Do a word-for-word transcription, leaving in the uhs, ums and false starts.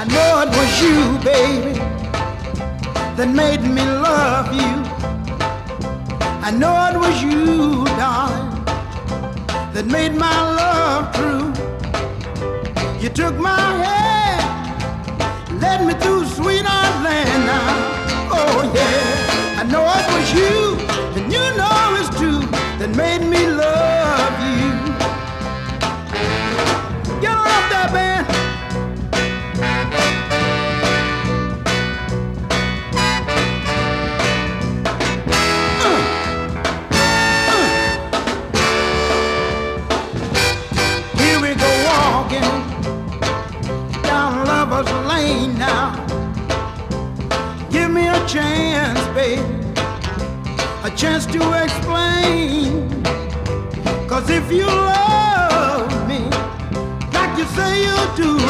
know it was you, baby, that made me love you. I know it was you, darling, that made my love true. You took my hand, led me through sweetheart land now. Oh yeah, I know it was you, and you know it's true, that made me love you. Get on up there, band. Now, give me a chance, baby, a chance to explain. Cause if you love me like you say you do,